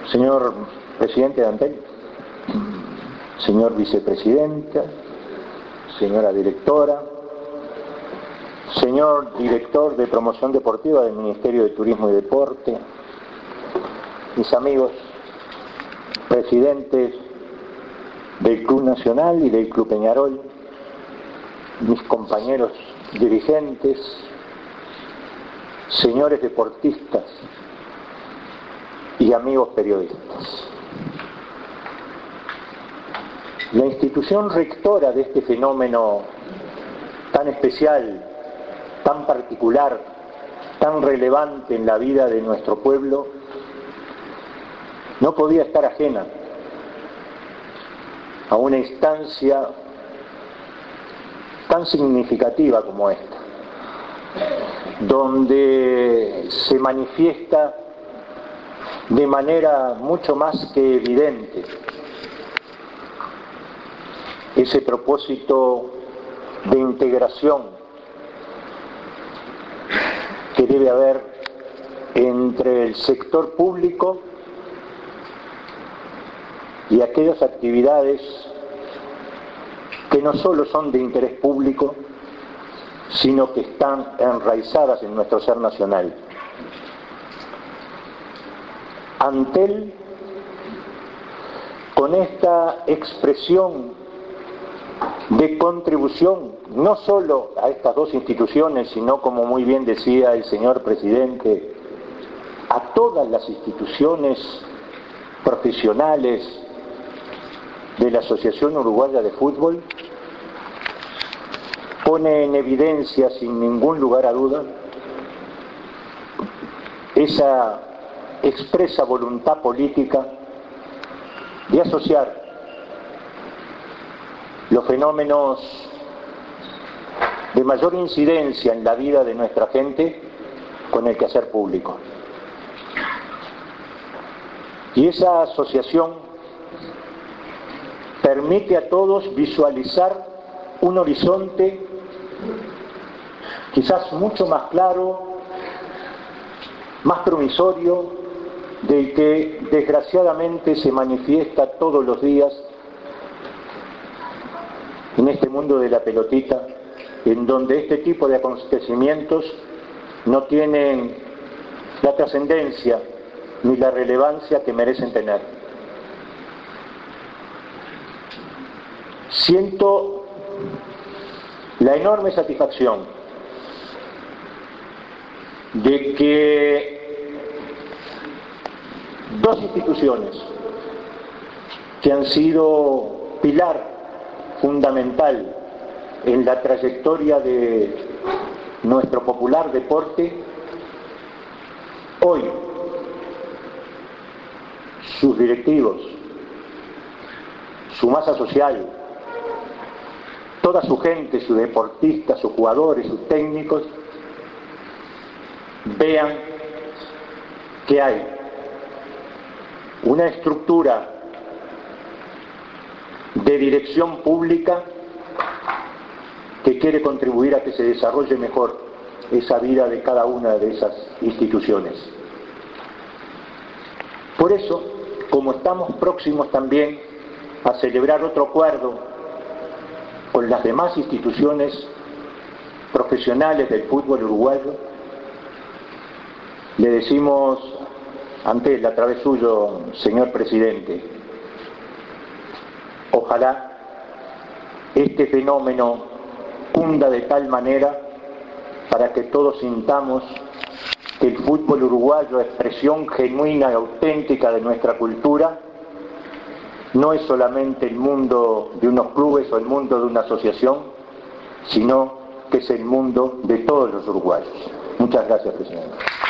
Señor presidente de Antel, señor vicepresidente, señora directora, señor director de promoción deportiva del Ministerio de Turismo y Deporte, mis amigos presidentes del Club Nacional y del Club Peñarol, mis compañeros dirigentes, señores deportistas y amigos periodistas. La institución rectora de este fenómeno tan especial, tan particular, tan relevante en la vida de nuestro pueblo, no podía estar ajena a una instancia tan significativa como esta, donde se manifiesta de manera mucho más que evidente ese propósito de integración que debe haber entre el sector público y aquellas actividades que no solo son de interés público, sino que están enraizadas en nuestro ser nacional. Antel, con esta expresión de contribución, no solo a estas dos instituciones, sino, como muy bien decía el señor presidente, a todas las instituciones profesionales de la Asociación Uruguaya de Fútbol, pone en evidencia, sin ningún lugar a duda, esa expresa voluntad política de asociar los fenómenos de mayor incidencia en la vida de nuestra gente con el quehacer público. Y esa asociación permite a todos visualizar un horizonte quizás mucho más claro, más promisorio, del que desgraciadamente se manifiesta todos los días en este mundo de la pelotita, en donde este tipo de acontecimientos no tienen la trascendencia ni la relevancia que merecen tener. Siento la enorme satisfacción de que dos instituciones que han sido pilar fundamental en la trayectoria de nuestro popular deporte, hoy sus directivos, su masa social, toda su gente, sus deportistas, sus jugadores, sus técnicos, vean que hay una estructura de dirección pública que quiere contribuir a que se desarrolle mejor esa vida de cada una de esas instituciones. Por eso, como estamos próximos también a celebrar otro acuerdo con las demás instituciones profesionales del fútbol uruguayo, le decimos ante él, a través suyo, señor presidente, ojalá este fenómeno cunda de tal manera para que todos sintamos que el fútbol uruguayo, expresión genuina y auténtica de nuestra cultura, no es solamente el mundo de unos clubes o el mundo de una asociación, sino que es el mundo de todos los uruguayos. Muchas gracias, presidente.